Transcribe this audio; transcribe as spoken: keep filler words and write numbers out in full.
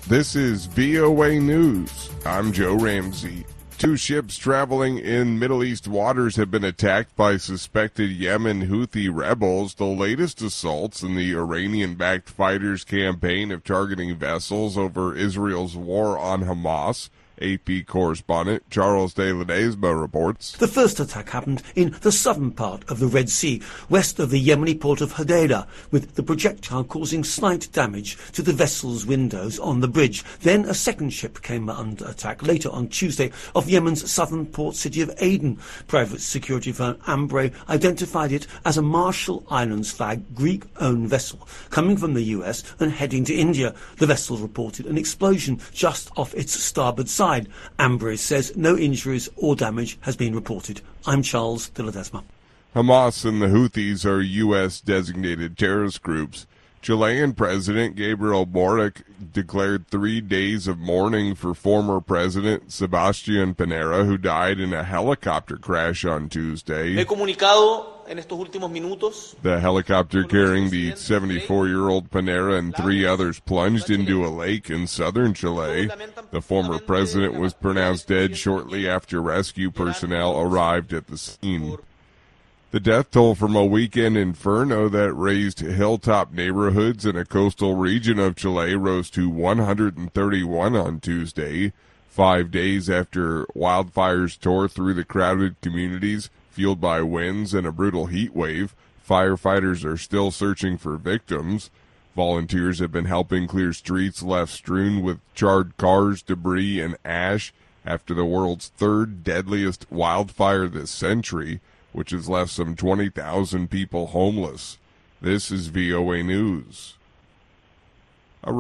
This is V O A News. I'm Joe Ramsey. Two ships traveling in Middle East waters have been attacked by suspected Yemen Houthi rebels. The latest assaults in the Iranian-backed fighters' campaign of targeting vessels over Israel's war on Hamas. A P correspondent Charles de Ledesma reports. The first attack happened in the southern part of the Red Sea, west of the Yemeni port of Hodeidah, with the projectile causing slight damage to the vessel's windows on the bridge. Then a second ship came under attack later on Tuesday off Yemen's southern port city of Aden. Private security firm Ambre identified it as a Marshall Islands flag Greek-owned vessel coming from the U S and heading to India. The vessel reported an explosion just off its starboard side. Ambre says no injuries or damage has been reported. I'm Charles de Ledesma. Hamas and the Houthis are U S-designated terrorist groups. Chilean President Gabriel Boric declared three days of mourning for former President Sebastián Pinera, who died in a helicopter crash on Tuesday. He comunicado en estos últimos minutos. The helicopter carrying the seventy-four-year-old Pinera and three others plunged into a lake in southern Chile. The former president was pronounced dead shortly after rescue personnel arrived at the scene. The death toll from a weekend inferno that razed hilltop neighborhoods in a coastal region of Chile rose to one hundred thirty-one on Tuesday, five days after wildfires tore through the crowded communities, fueled by winds and a brutal heat wave. Firefighters are still searching for victims. Volunteers have been helping clear streets left strewn with charred cars, debris, and ash after the world's third deadliest wildfire this century, which has left some twenty thousand people homeless. This is V O A News.